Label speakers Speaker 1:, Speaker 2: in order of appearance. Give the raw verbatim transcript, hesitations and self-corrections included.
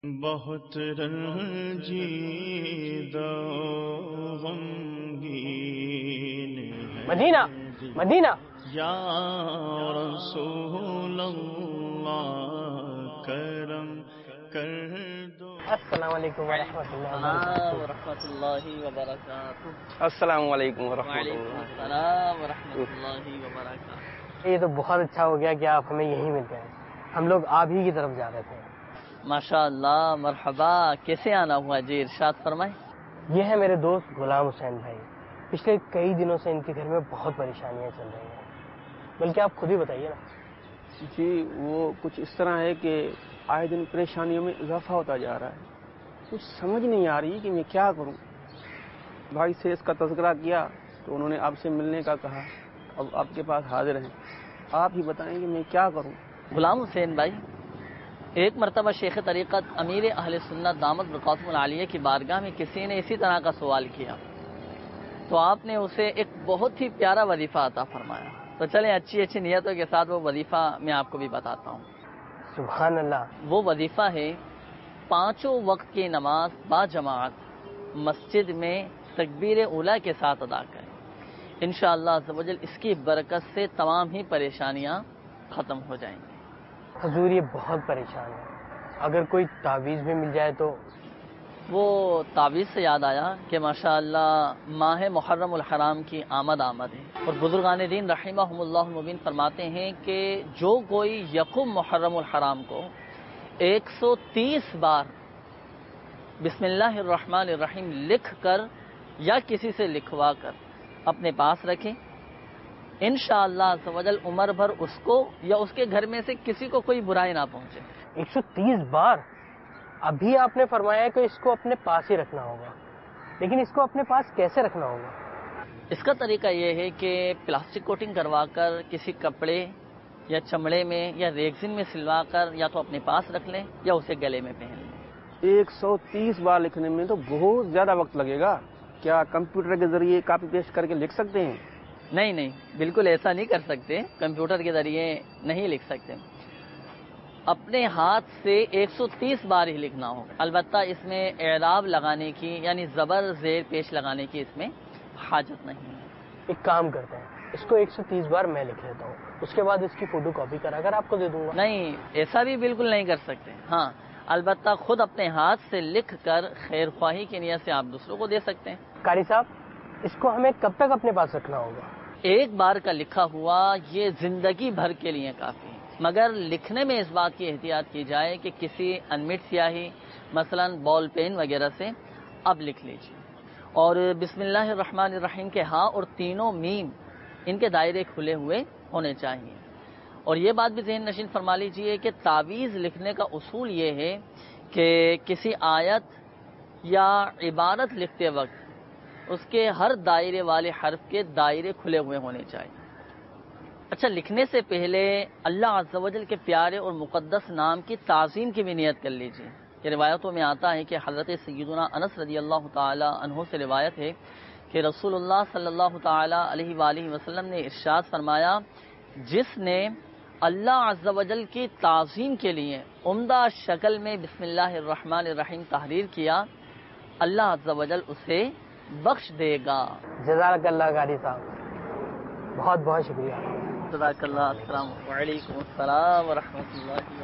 Speaker 1: بہت رنجیدہ غمگین ہے
Speaker 2: مدینہ مدینہ
Speaker 1: یا رسول اللہ کرم کر دو۔
Speaker 2: السلام علیکم ورحمۃ اللہ
Speaker 3: ورحمۃ اللہ وبرکاتہ۔
Speaker 2: السلام علیکم ورحمۃ
Speaker 3: وعلیکم
Speaker 2: اللہ
Speaker 3: السلام ورحمۃ اللہ وبرکاتہ۔
Speaker 2: یہ تو بہت اچھا ہو گیا کہ آپ ہمیں یہیں مل گئے، ہم لوگ آپ ہی کی طرف جا رہے تھے۔
Speaker 3: ماشاء اللہ، مرحبا، کیسے آنا ہوا جی؟ ارشاد فرمائیں۔
Speaker 2: یہ ہے میرے دوست غلام حسین بھائی، پچھلے کئی دنوں سے ان کے گھر میں بہت پریشانیاں چل رہی ہیں، بلکہ آپ خود ہی بتائیے نا۔
Speaker 4: جی وہ کچھ اس طرح ہے کہ آئے دن پریشانیوں میں اضافہ ہوتا جا رہا ہے، کچھ سمجھ نہیں آ رہی کہ میں کیا کروں۔ بھائی سے اس کا تذکرہ کیا تو انہوں نے آپ سے ملنے کا کہا، اب آپ کے پاس حاضر ہیں، آپ ہی بتائیں کہ میں کیا کروں۔
Speaker 3: غلام حسین بھائی، ایک مرتبہ شیخ طریقت امیر اہل سنت دامت برکاتہم العالیہ کی بارگاہ میں کسی نے اسی طرح کا سوال کیا تو آپ نے اسے ایک بہت ہی پیارا وظیفہ عطا فرمایا۔ تو چلیں اچھی اچھی نیتوں کے ساتھ وہ وظیفہ میں آپ کو بھی بتاتا ہوں۔
Speaker 2: سبحان اللہ۔
Speaker 3: وہ وظیفہ ہے پانچوں وقت کی نماز با جماعت مسجد میں تکبیر اولیٰ کے ساتھ ادا کریں، انشاءاللہ عز و جل اس کی برکت سے تمام ہی پریشانیاں ختم ہو جائیں گی۔
Speaker 2: حضور یہ بہت پریشان ہے، اگر کوئی تعویذ بھی مل جائے تو۔
Speaker 3: وہ تعویذ سے یاد آیا کہ ماشاءاللہ ماہ محرم الحرام کی آمد آمد ہے، اور بزرگان دین رحمہم اللہ المبین فرماتے ہیں کہ جو کوئی یکم محرم الحرام کو ایک سو تیس بار بسم اللہ الرحمن الرحیم لکھ کر یا کسی سے لکھوا کر اپنے پاس رکھیں، انشاءاللہ عز و جل عمر بھر اس کو یا اس کے گھر میں سے کسی کو کوئی برائی نہ پہنچے۔
Speaker 2: ایک سو تیس بار؟ ابھی آپ نے فرمایا کہ اس کو اپنے پاس ہی رکھنا ہوگا، لیکن اس کو اپنے پاس کیسے رکھنا ہوگا؟
Speaker 3: اس کا طریقہ یہ ہے کہ پلاسٹک کوٹنگ کروا کر کسی کپڑے یا چمڑے میں یا ریگزن میں سلوا کر یا تو اپنے پاس رکھ لیں یا اسے گلے میں پہن لیں۔
Speaker 4: ایک سو تیس بار لکھنے میں تو بہت زیادہ وقت لگے گا، کیا کمپیوٹر کے ذریعے کاپی پیسٹ کر کے لکھ سکتے ہیں؟
Speaker 3: نہیں نہیں، بالکل ایسا نہیں کر سکتے، کمپیوٹر کے ذریعے نہیں لکھ سکتے، اپنے ہاتھ سے ایک سو تیس بار ہی لکھنا ہوگا۔ البتہ اس میں اعراب لگانے کی یعنی زبر زیر پیش لگانے کی اس میں حاجت نہیں ہے۔
Speaker 2: ایک کام کرتے ہیں، اس کو ایک سو تیس بار میں لکھ لیتا ہوں، اس کے بعد اس کی فوٹو کاپی کرا کر آپ کو دے دوں گا۔
Speaker 3: نہیں، ایسا بھی بالکل نہیں کر سکتے، ہاں البتہ خود اپنے ہاتھ سے لکھ کر خیر خواہی کی نیت سے آپ دوسروں کو دے سکتے ہیں۔
Speaker 2: قاری صاحب، اس کو ہمیں کب تک اپنے پاس رکھنا ہوگا؟
Speaker 3: ایک بار کا لکھا ہوا یہ زندگی بھر کے لیے کافی ہے، مگر لکھنے میں اس بات کی احتیاط کی جائے کہ کسی انمٹ سیاہی مثلا بال پین وغیرہ سے اب لکھ لیجیے، اور بسم اللہ الرحمن الرحیم کے ہاں اور تینوں میم ان کے دائرے کھلے ہوئے ہونے چاہیے۔ اور یہ بات بھی ذہن نشین فرما لیجیے کہ تعویذ لکھنے کا اصول یہ ہے کہ کسی آیت یا عبارت لکھتے وقت اس کے ہر دائرے والے حرف کے دائرے کھلے ہوئے ہونے چاہیے۔ اچھا، لکھنے سے پہلے اللہ عز و جل کے پیارے اور مقدس نام کی تعظیم کی بھی نیت کر لیجیے۔ یہ روایتوں میں آتا ہے کہ حضرت سیدنا انس رضی اللہ تعالی عنہ سے روایت ہے کہ رسول اللہ صلی اللہ تعالی علیہ وآلہ وسلم نے ارشاد فرمایا، جس نے اللہ عز و جل کی تعظیم کے لیے عمدہ شکل میں بسم اللہ الرحمن الرحیم تحریر کیا، اللہ عز و جل اسے بخش دے گا۔
Speaker 2: جزاک اللہ قاری صاحب، بہت بہت شکریہ۔
Speaker 3: جزاک اللہ۔ السلام علیکم السلام ورحمۃ اللہ۔